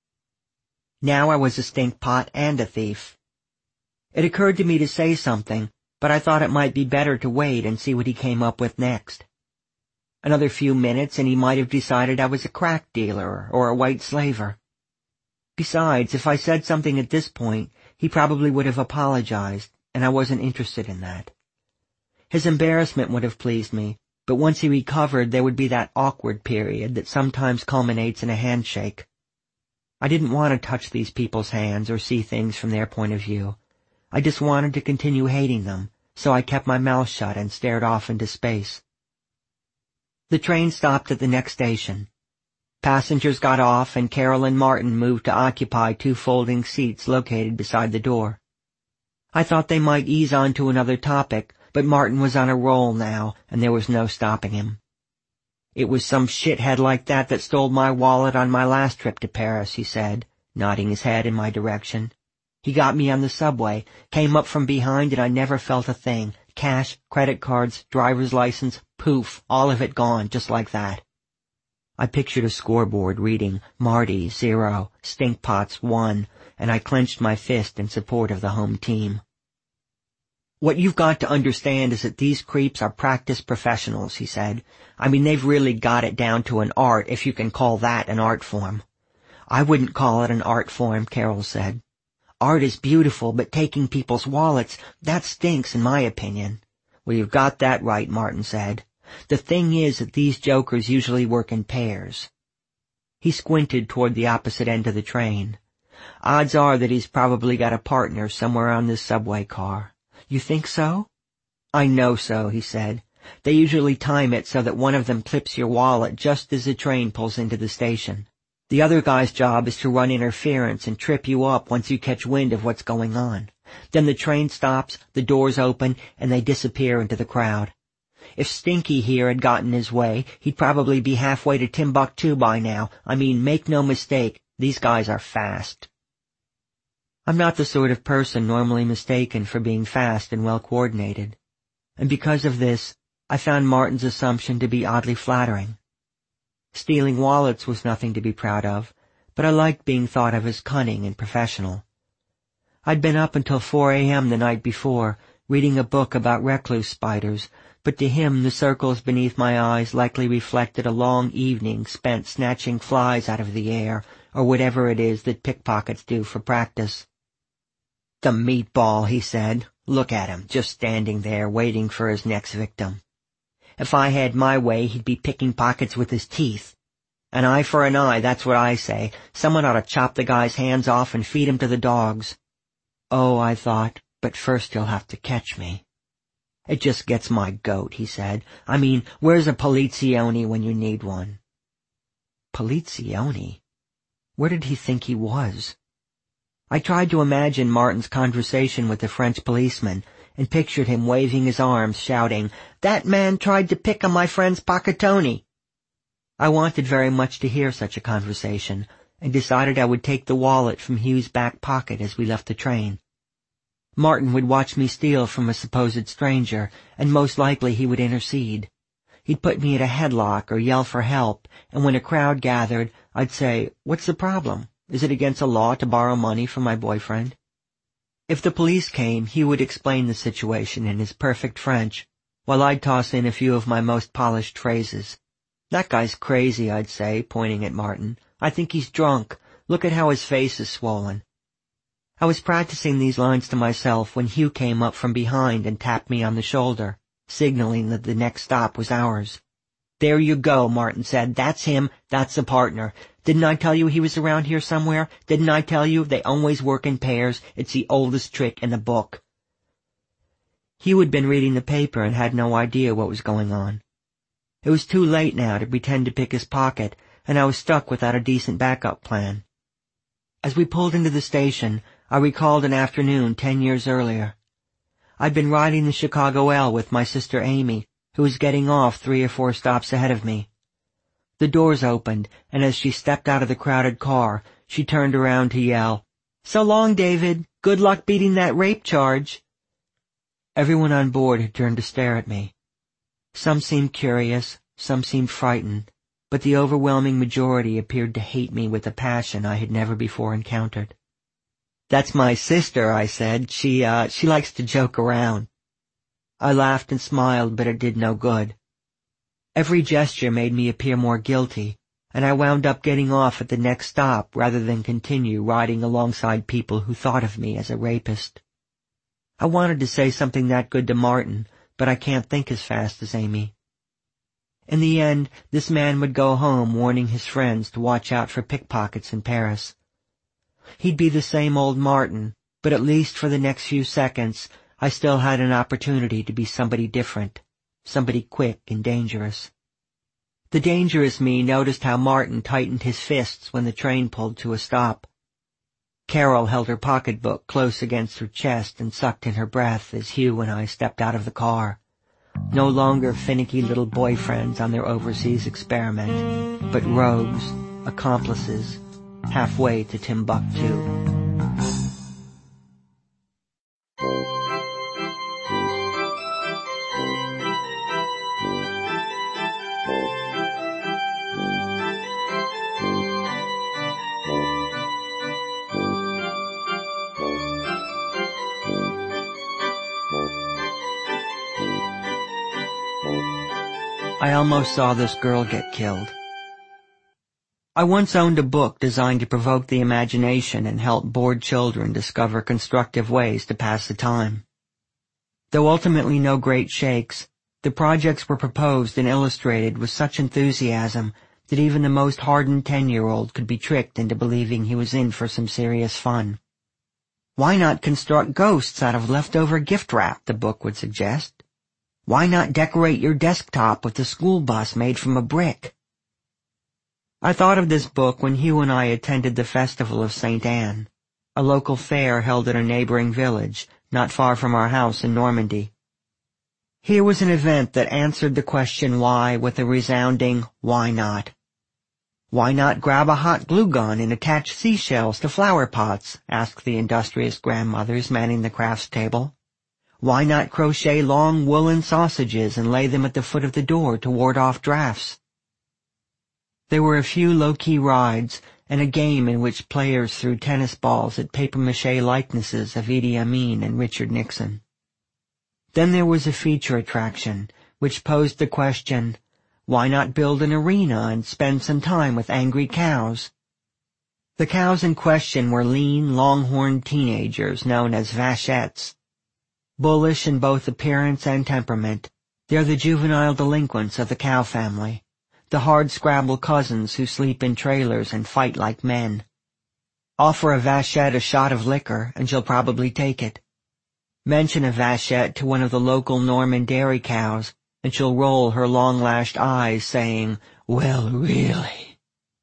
Now I was a stinkpot and a thief. It occurred to me to say something, but I thought it might be better to wait and see what he came up with next. Another few minutes and he might have decided I was a crack dealer or a white slaver. Besides, if I said something at this point, he probably would have apologized, and I wasn't interested in that. His embarrassment would have pleased me, but once he recovered there would be that awkward period that sometimes culminates in a handshake. I didn't want to touch these people's hands or see things from their point of view. I just wanted to continue hating them, so I kept my mouth shut and stared off into space. The train stopped at the next station. Passengers got off, and Carol and Martin moved to occupy 2 folding seats located beside the door. I thought they might ease on to another topic, but Martin was on a roll now, and there was no stopping him. "It was some shithead like that stole my wallet on my last trip to Paris," he said, nodding his head in my direction. "He got me on the subway, came up from behind, and I never felt a thing. Cash, credit cards, driver's license, poof, all of it gone, just like that." I pictured a scoreboard reading Marty 0, Stinkpots 1, and I clenched my fist in support of the home team. "What you've got to understand is that these creeps are practice professionals," he said. "I mean, they've really got it down to an art, if you can call that an art form." "I wouldn't call it an art form," Carol said. "Art is beautiful, but taking people's wallets, that stinks in my opinion." "Well, you've got that right," Martin said. "The thing is that these jokers usually work in pairs." He squinted toward the opposite end of the train. "Odds are that he's probably got a partner somewhere on this subway car." "You think so?" "I know so," he said. "They usually time it so that one of them clips your wallet just as the train pulls into the station. The other guy's job is to run interference and trip you up once you catch wind of what's going on. Then the train stops, the doors open, and they disappear into the crowd. If Stinky here had gotten his way, he'd probably be halfway to Timbuktu by now. I mean, make no mistake, these guys are fast." I'm not the sort of person normally mistaken for being fast and well-coordinated, and because of this, I found Martin's assumption to be oddly flattering. Stealing wallets was nothing to be proud of, but I liked being thought of as cunning and professional. I'd been up until 4 a.m. the night before, reading a book about recluse spiders, but to him the circles beneath my eyes likely reflected a long evening spent snatching flies out of the air, or whatever it is that pickpockets do for practice. "The meatball," he said. "Look at him, just standing there, waiting for his next victim. If I had my way, he'd be picking pockets with his teeth. An eye for an eye, that's what I say. Someone ought to chop the guy's hands off and feed him to the dogs." "Oh," I thought, "but first he'll have to catch me." "It just gets my goat," he said. "I mean, where's a Polizione when you need one?" Polizione? Where did he think he was? I tried to imagine Martin's conversation with the French policeman, and pictured him waving his arms, shouting, "That man tried to pick on my friend's Pocketoni." I wanted very much to hear such a conversation, and decided I would take the wallet from Hugh's back pocket as we left the train. Martin would watch me steal from a supposed stranger, and most likely he would intercede. He'd put me in a headlock or yell for help, and when a crowd gathered, I'd say, "What's the problem? Is it against the law to borrow money from my boyfriend?" If the police came, he would explain the situation in his perfect French, while I'd toss in a few of my most polished phrases. "That guy's crazy," I'd say, pointing at Martin. "I think he's drunk. Look at how his face is swollen." I was practicing these lines to myself when Hugh came up from behind and tapped me on the shoulder, signaling that the next stop was ours. "There you go," Martin said. "That's him. That's the partner. Didn't I tell you he was around here somewhere? Didn't I tell you they always work in pairs? It's the oldest trick in the book." Hugh had been reading the paper and had no idea what was going on. It was too late now to pretend to pick his pocket, and I was stuck without a decent backup plan. As we pulled into the station, I recalled an afternoon 10 years earlier. I'd been riding the Chicago L with my sister Amy, who was getting off 3 or 4 stops ahead of me. The doors opened, and as she stepped out of the crowded car, she turned around to yell, "So long, David. Good luck beating that rape charge." Everyone on board had turned to stare at me. Some seemed curious, some seemed frightened, but the overwhelming majority appeared to hate me with a passion I had never before encountered. "That's my sister," I said. She likes to joke around." I laughed and smiled, but it did no good. Every gesture made me appear more guilty, and I wound up getting off at the next stop rather than continue riding alongside people who thought of me as a rapist. I wanted to say something that good to Martin, but I can't think as fast as Amy. In the end, this man would go home warning his friends to watch out for pickpockets in Paris. He'd be the same old Martin, but at least for the next few seconds, I still had an opportunity to be somebody different, somebody quick and dangerous. The dangerous me noticed how Martin tightened his fists when the train pulled to a stop. Carol held her pocketbook close against her chest and sucked in her breath as Hugh and I stepped out of the car. No longer finicky little boyfriends on their overseas experiment, but rogues, accomplices, halfway to Timbuktu. I almost saw this girl get killed. I once owned a book designed to provoke the imagination and help bored children discover constructive ways to pass the time. Though ultimately no great shakes, the projects were proposed and illustrated with such enthusiasm that even the most hardened 10-year-old could be tricked into believing he was in for some serious fun. Why not construct ghosts out of leftover gift wrap, the book would suggest. Why not decorate your desktop with a school bus made from a brick? I thought of this book when Hugh and I attended the Festival of St. Anne, a local fair held in a neighboring village, not far from our house in Normandy. Here was an event that answered the question why with a resounding why not. Why not grab a hot glue gun and attach seashells to flower pots, asked the industrious grandmothers manning the crafts table. Why not crochet long woolen sausages and lay them at the foot of the door to ward off drafts? There were a few low-key rides and a game in which players threw tennis balls at papier-mâché likenesses of Idi Amin and Richard Nixon. Then there was a feature attraction, which posed the question, why not build an arena and spend some time with angry cows? The cows in question were lean, long-horned teenagers known as vachettes. Bullish in both appearance and temperament, they're the juvenile delinquents of the cow family, the hard-scrabble cousins who sleep in trailers and fight like men. Offer a vachette a shot of liquor, and she'll probably take it. Mention a vachette to one of the local Norman dairy cows, and she'll roll her long-lashed eyes, saying, "Well, really."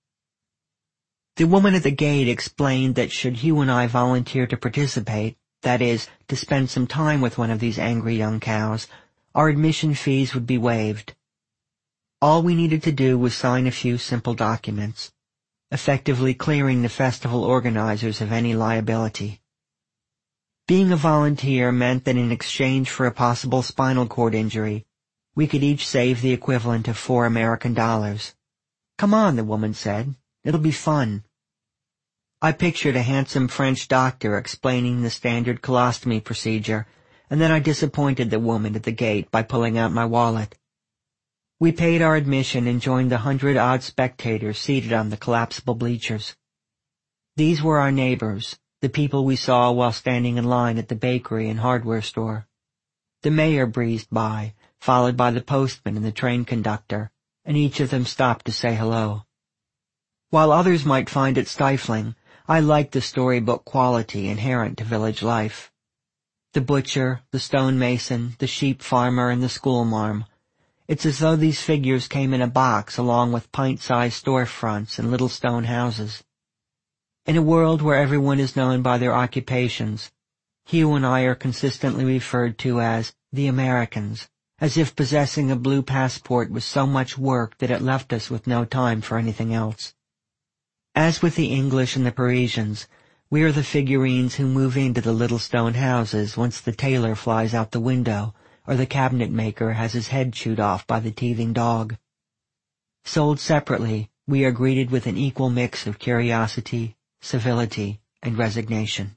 The woman at the gate explained that should Hugh and I volunteer to participate, that is, to spend some time with one of these angry young cows, our admission fees would be waived. All we needed to do was sign a few simple documents, effectively clearing the festival organizers of any liability. Being a volunteer meant that in exchange for a possible spinal cord injury, we could each save the equivalent of $4 American. "Come on," the woman said. "It'll be fun." I pictured a handsome French doctor explaining the standard colostomy procedure, and then I disappointed the woman at the gate by pulling out my wallet. We paid our admission and joined the 100-odd spectators seated on the collapsible bleachers. These were our neighbors, the people we saw while standing in line at the bakery and hardware store. The mayor breezed by, followed by the postman and the train conductor, and each of them stopped to say hello. While others might find it stifling, I liked the storybook quality inherent to village life. The butcher, the stonemason, the sheep farmer, and the schoolmarm. It's as though these figures came in a box along with pint-sized storefronts and little stone houses. In a world where everyone is known by their occupations, Hugh and I are consistently referred to as the Americans, as if possessing a blue passport was so much work that it left us with no time for anything else. As with the English and the Parisians, we are the figurines who move into the little stone houses once the tailor flies out the window or the cabinet maker has his head chewed off by the teething dog. Sold separately, we are greeted with an equal mix of curiosity, civility, and resignation.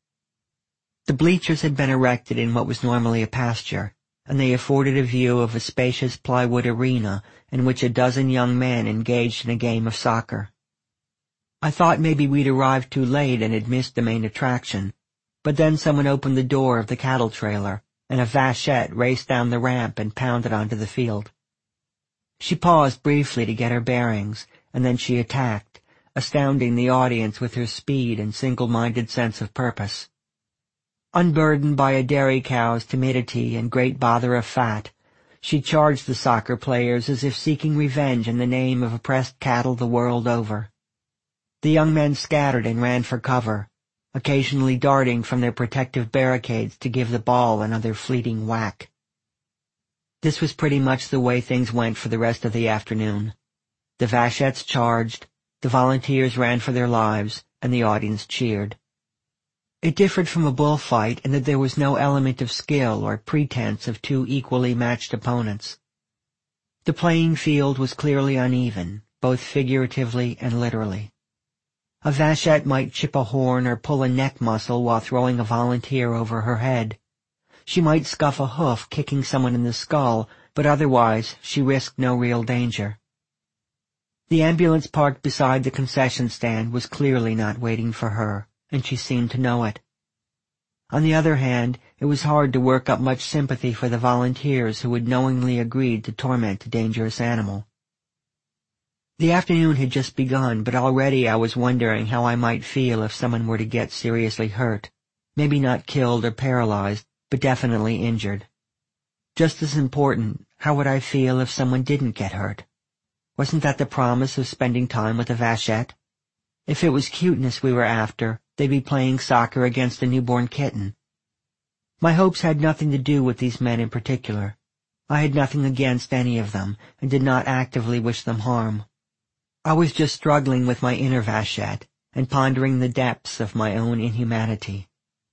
The bleachers had been erected in what was normally a pasture, and they afforded a view of a spacious plywood arena in which a dozen young men engaged in a game of soccer. I thought maybe we'd arrived too late and had missed the main attraction, but then someone opened the door of the cattle trailer, and a vachette raced down the ramp and pounded onto the field. She paused briefly to get her bearings, and then she attacked, astounding the audience with her speed and single-minded sense of purpose. Unburdened by a dairy cow's timidity and great bother of fat, she charged the soccer players as if seeking revenge in the name of oppressed cattle the world over. The young men scattered and ran for cover, occasionally darting from their protective barricades to give the ball another fleeting whack. This was pretty much the way things went for the rest of the afternoon. The Vachettes charged, the volunteers ran for their lives, and the audience cheered. It differed from a bullfight in that there was no element of skill or pretense of two equally matched opponents. The playing field was clearly uneven, both figuratively and literally. A Vachette might chip a horn or pull a neck muscle while throwing a volunteer over her head. She might scuff a hoof kicking someone in the skull, but otherwise she risked no real danger. The ambulance parked beside the concession stand was clearly not waiting for her, and she seemed to know it. On the other hand, it was hard to work up much sympathy for the volunteers who had knowingly agreed to torment a dangerous animal. The afternoon had just begun, but already I was wondering how I might feel if someone were to get seriously hurt, maybe not killed or paralyzed, but definitely injured. Just as important, how would I feel if someone didn't get hurt? Wasn't that the promise of spending time with a Vachette? If it was cuteness we were after, they'd be playing soccer against a newborn kitten. My hopes had nothing to do with these men in particular. I had nothing against any of them, and did not actively wish them harm. I was just struggling with my inner Vachette, and pondering the depths of my own inhumanity.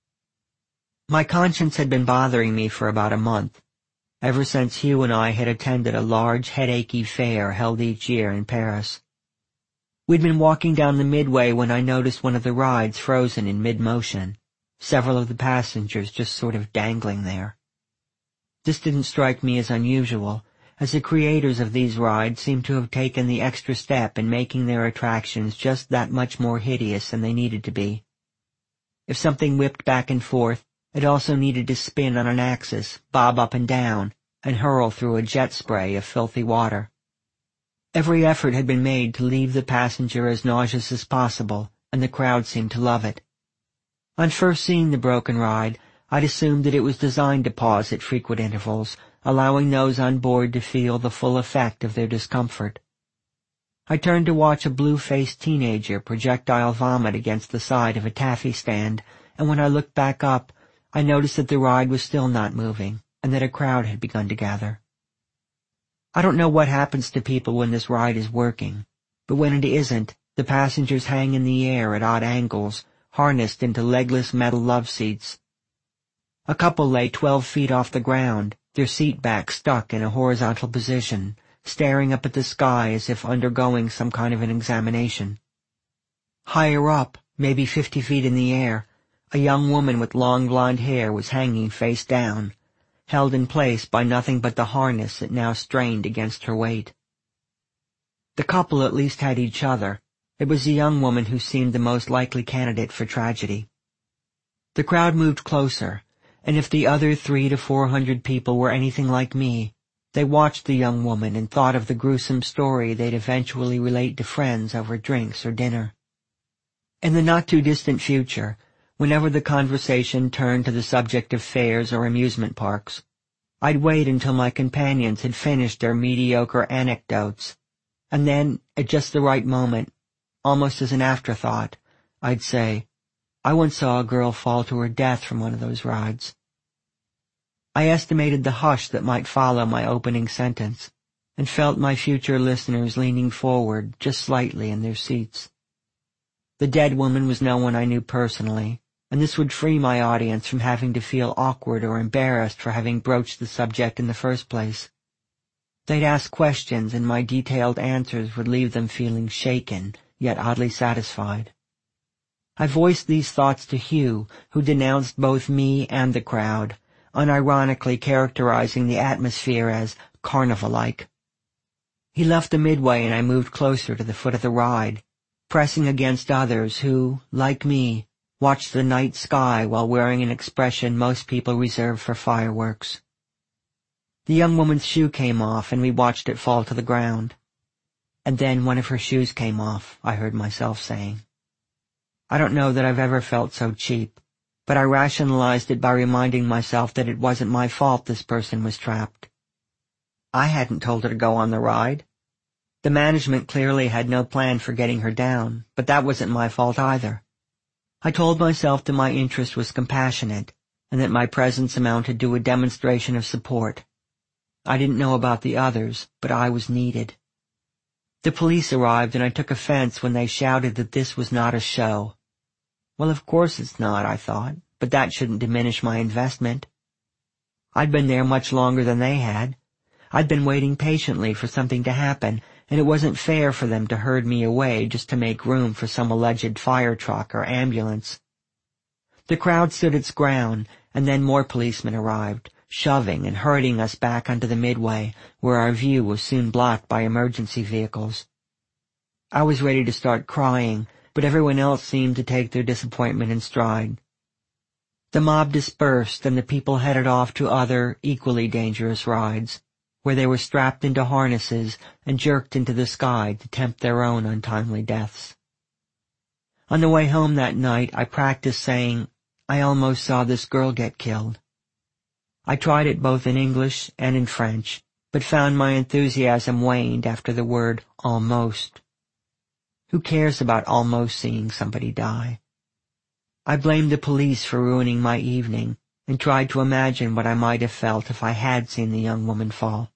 My conscience had been bothering me for about a month, ever since Hugh and I had attended a large headachy fair held each year in Paris. We'd been walking down the midway when I noticed one of the rides frozen in mid-motion, several of the passengers just sort of dangling there. This didn't strike me as unusual, as the creators of these rides seemed to have taken the extra step in making their attractions just that much more hideous than they needed to be. If something whipped back and forth, it also needed to spin on an axis, bob up and down, and hurl through a jet spray of filthy water. Every effort had been made to leave the passenger as nauseous as possible, and the crowd seemed to love it. On first seeing the broken ride, I'd assumed that it was designed to pause at frequent intervals, allowing those on board to feel the full effect of their discomfort. I turned to watch a blue-faced teenager projectile vomit against the side of a taffy stand, and when I looked back up, I noticed that the ride was still not moving, and that a crowd had begun to gather. I don't know what happens to people when this ride is working, but when it isn't, the passengers hang in the air at odd angles, harnessed into legless metal love seats. A couple lay 12 feet off the ground, their seat backs stuck in a horizontal position, staring up at the sky as if undergoing some kind of an examination. Higher up, maybe 50 feet in the air, a young woman with long blonde hair was hanging face down, held in place by nothing but the harness that now strained against her weight. The couple at least had each other. It was the young woman who seemed the most likely candidate for tragedy. The crowd moved closer, and if the other 300 to 400 people were anything like me, they watched the young woman and thought of the gruesome story they'd eventually relate to friends over drinks or dinner. In the not-too-distant future, whenever the conversation turned to the subject of fairs or amusement parks, I'd wait until my companions had finished their mediocre anecdotes, and then, at just the right moment, almost as an afterthought, I'd say, "I once saw a girl fall to her death from one of those rides." I estimated the hush that might follow my opening sentence, and felt my future listeners leaning forward just slightly in their seats. The dead woman was no one I knew personally, and this would free my audience from having to feel awkward or embarrassed for having broached the subject in the first place. They'd ask questions, and my detailed answers would leave them feeling shaken, yet oddly satisfied. I voiced these thoughts to Hugh, who denounced both me and the crowd, unironically characterizing the atmosphere as carnival-like. He left the midway and I moved closer to the foot of the ride, pressing against others who, like me, watched the night sky while wearing an expression most people reserve for fireworks. The young woman's shoe came off and we watched it fall to the ground. And then one of her shoes came off, I heard myself saying. I don't know that I've ever felt so cheap. but I rationalized it by reminding myself that it wasn't my fault this person was trapped. I hadn't told her to go on the ride. The management clearly had no plan for getting her down, but that wasn't my fault either. I told myself that my interest was compassionate, and that my presence amounted to a demonstration of support. I didn't know about the others, but I was needed. The police arrived, and I took offense when they shouted that this was not a show. Well, of course it's not, I thought, but that shouldn't diminish my investment. I'd been there much longer than they had. I'd been waiting patiently for something to happen, and it wasn't fair for them to herd me away just to make room for some alleged fire truck or ambulance. The crowd stood its ground, and then more policemen arrived, shoving and herding us back onto the midway, where our view was soon blocked by emergency vehicles. I was ready to start crying, but everyone else seemed to take their disappointment in stride. The mob dispersed, and the people headed off to other, equally dangerous rides, where they were strapped into harnesses and jerked into the sky to tempt their own untimely deaths. On the way home that night, I practiced saying, "I almost saw this girl get killed." I tried it both in English and in French, but found my enthusiasm waned after the word almost. Who cares about almost seeing somebody die? I blamed the police for ruining my evening, and tried to imagine what I might have felt if I had seen the young woman fall.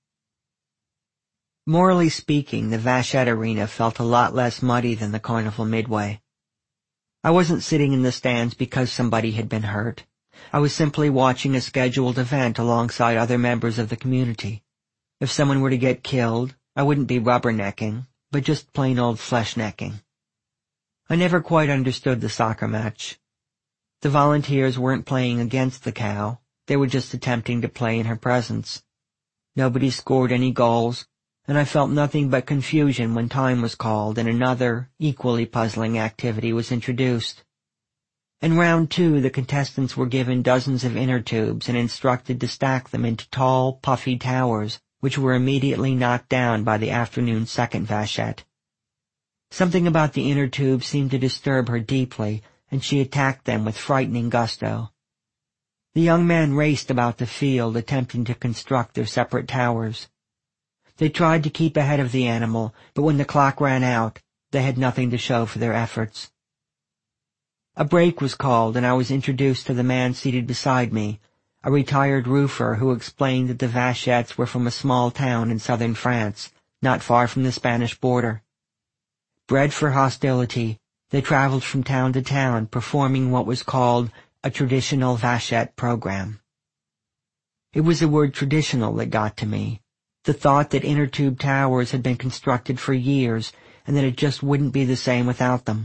Morally speaking, the Vachette Arena felt a lot less muddy than the Carnival Midway. I wasn't sitting in the stands because somebody had been hurt. I was simply watching a scheduled event alongside other members of the community. If someone were to get killed, I wouldn't be rubbernecking, but just plain old fleshnecking. I never quite understood the soccer match. The volunteers weren't playing against the cow, they were just attempting to play in her presence. Nobody scored any goals, and I felt nothing but confusion when time was called and another, equally puzzling activity was introduced. In round 2, the contestants were given dozens of inner tubes and instructed to stack them into tall, puffy towers, which were immediately knocked down by the afternoon's second vachette. Something about the inner tubes seemed to disturb her deeply, and she attacked them with frightening gusto. The young men raced about the field, attempting to construct their separate towers. They tried to keep ahead of the animal, but when the clock ran out, they had nothing to show for their efforts. A break was called, and I was introduced to the man seated beside me, a retired roofer who explained that the Vachettes were from a small town in southern France, not far from the Spanish border. Bred for hostility, they traveled from town to town, performing what was called a traditional Vachette program. It was the word traditional that got to me, the thought that inner tube towers had been constructed for years and that it just wouldn't be the same without them.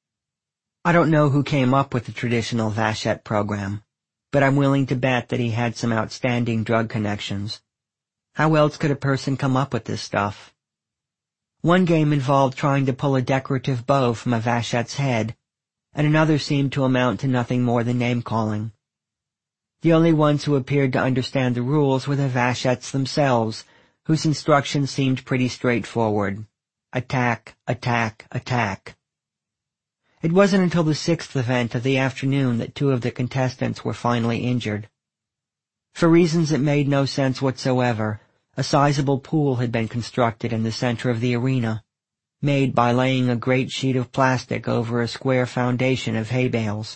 I don't know who came up with the traditional Vachette program, but I'm willing to bet that he had some outstanding drug connections. How else could a person come up with this stuff? One game involved trying to pull a decorative bow from a Vachette's head, and another seemed to amount to nothing more than name-calling. The only ones who appeared to understand the rules were the Vachettes themselves, whose instructions seemed pretty straightforward. Attack, attack, attack. It wasn't until the 6th event of the afternoon that 2 of the contestants were finally injured. For reasons that made no sense whatsoever, a sizable pool had been constructed in the center of the arena, made by laying a great sheet of plastic over a square foundation of hay bales.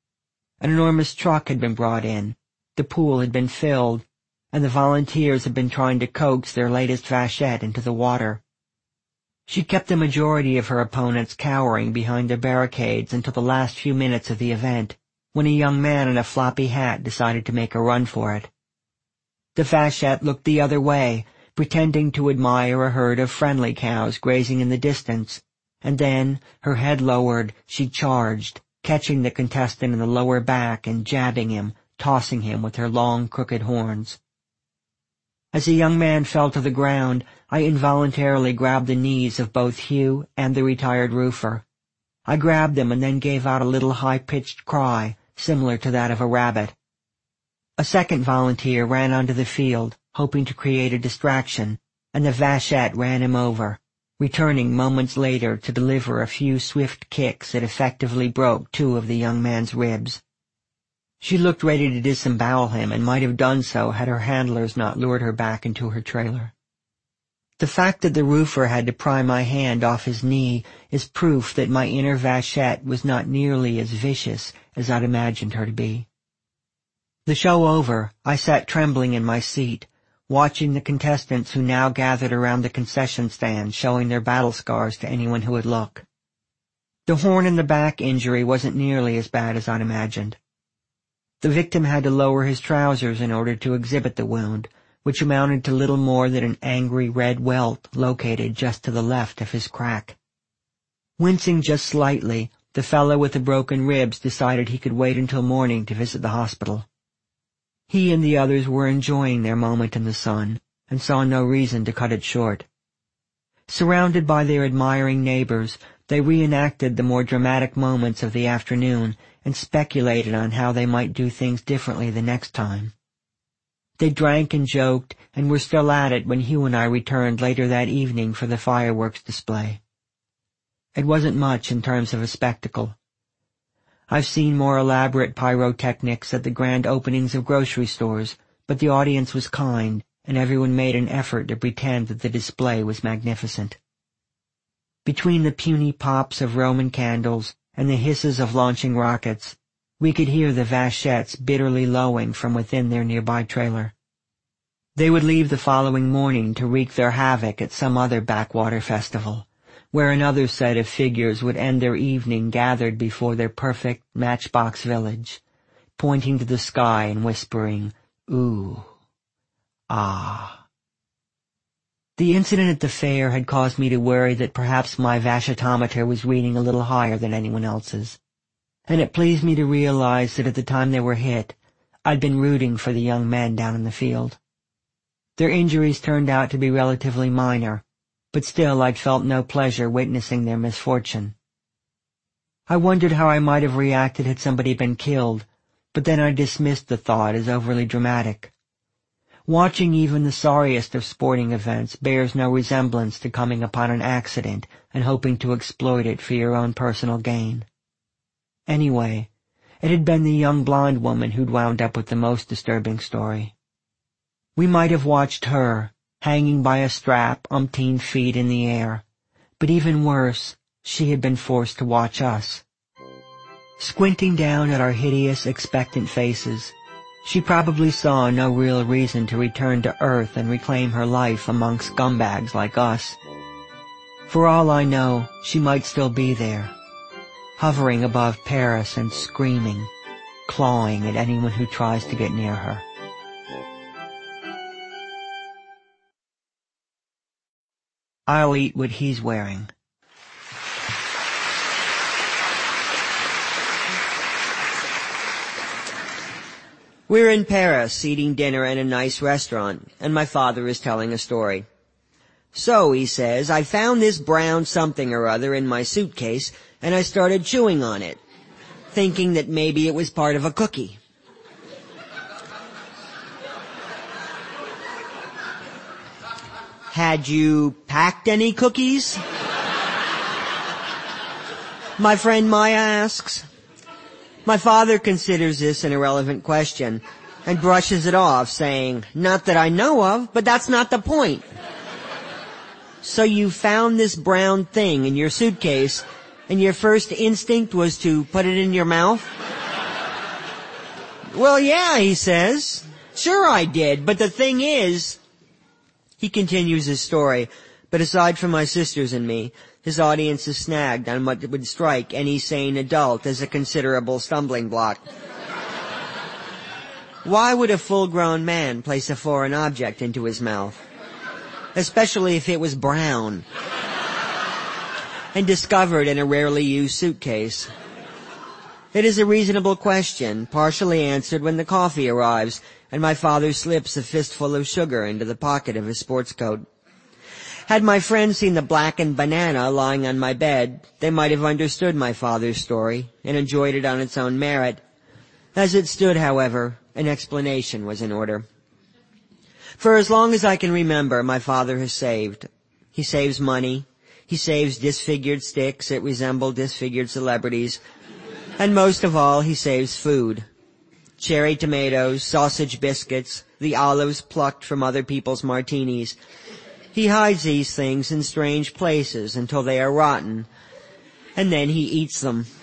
An enormous truck had been brought in, the pool had been filled, and the volunteers had been trying to coax their latest vachette into the water. She kept the majority of her opponents cowering behind their barricades until the last few minutes of the event, when a young man in a floppy hat decided to make a run for it. The vachette looked the other way, pretending to admire a herd of friendly cows grazing in the distance, and then, her head lowered, she charged, catching the contestant in the lower back and jabbing him, tossing him with her long, crooked horns. As the young man fell to the ground, I involuntarily grabbed the knees of both Hugh and the retired roofer. I grabbed them and then gave out a little high-pitched cry, similar to that of a rabbit. A second volunteer ran onto the field, hoping to create a distraction, and the vachette ran him over, returning moments later to deliver a few swift kicks that effectively broke 2 of the young man's ribs. She looked ready to disembowel him, and might have done so had her handlers not lured her back into her trailer. The fact that the roofer had to pry my hand off his knee is proof that my inner Vachette was not nearly as vicious as I'd imagined her to be. The show over, I sat trembling in my seat, watching the contestants who now gathered around the concession stand showing their battle scars to anyone who would look. The horn in the back injury wasn't nearly as bad as I'd imagined. The victim had to lower his trousers in order to exhibit the wound, which amounted to little more than an angry red welt located just to the left of his crack. Wincing just slightly, the fellow with the broken ribs decided he could wait until morning to visit the hospital. He and the others were enjoying their moment in the sun, and saw no reason to cut it short. Surrounded by their admiring neighbors, they reenacted the more dramatic moments of the afternoon and speculated on how they might do things differently the next time. They drank and joked, and were still at it when Hugh and I returned later that evening for the fireworks display. It wasn't much in terms of a spectacle. I've seen more elaborate pyrotechnics at the grand openings of grocery stores, but the audience was kind, and everyone made an effort to pretend that the display was magnificent. Between the puny pops of Roman candles and the hisses of launching rockets, we could hear the Vachettes bitterly lowing from within their nearby trailer. They would leave the following morning to wreak their havoc at some other backwater festival, where another set of figures would end their evening gathered before their perfect matchbox village, pointing to the sky and whispering, "Ooh, ah." The incident at the fair had caused me to worry that perhaps my vachetometer was reading a little higher than anyone else's, and it pleased me to realize that at the time they were hit, I'd been rooting for the young men down in the field. Their injuries turned out to be relatively minor, but still I'd felt no pleasure witnessing their misfortune. I wondered how I might have reacted had somebody been killed, but then I dismissed the thought as overly dramatic. Watching even the sorriest of sporting events bears no resemblance to coming upon an accident and hoping to exploit it for your own personal gain. Anyway, it had been the young blonde woman who'd wound up with the most disturbing story. We might have watched her, hanging by a strap 18 feet in the air, but even worse, she had been forced to watch us. Squinting down at our hideous, expectant faces, she probably saw no real reason to return to Earth and reclaim her life among scumbags like us. For all I know, she might still be there, hovering above Paris and screaming, clawing at anyone who tries to get near her. I'll eat what he's wearing. We're in Paris, eating dinner in a nice restaurant, and my father is telling a story. "So," he says, "I found this brown something or other in my suitcase, and I started chewing on it, thinking that maybe it was part of a cookie. Had you packed any cookies?" my friend Maya asks. My father considers this an irrelevant question and brushes it off, saying, "Not that I know of, but that's not the point." "So you found this brown thing in your suitcase, and your first instinct was to put it in your mouth?" "Well, yeah," he says. "Sure I did, but the thing is..." He continues his story, but aside from my sisters and me, his audience is snagged on what would strike any sane adult as a considerable stumbling block. Why would a full-grown man place a foreign object into his mouth? Especially if it was brown and discovered in a rarely used suitcase. It is a reasonable question, partially answered when the coffee arrives and my father slips a fistful of sugar into the pocket of his sports coat. Had my friends seen the blackened banana lying on my bed, they might have understood my father's story and enjoyed it on its own merit. As it stood, however, an explanation was in order. For as long as I can remember, my father has saved. He saves money. He saves disfigured sticks that resemble disfigured celebrities. And most of all, he saves food. cherry tomatoes, sausage biscuits, the olives plucked from other people's martinis. He hides these things in strange places until they are rotten, and then he eats them.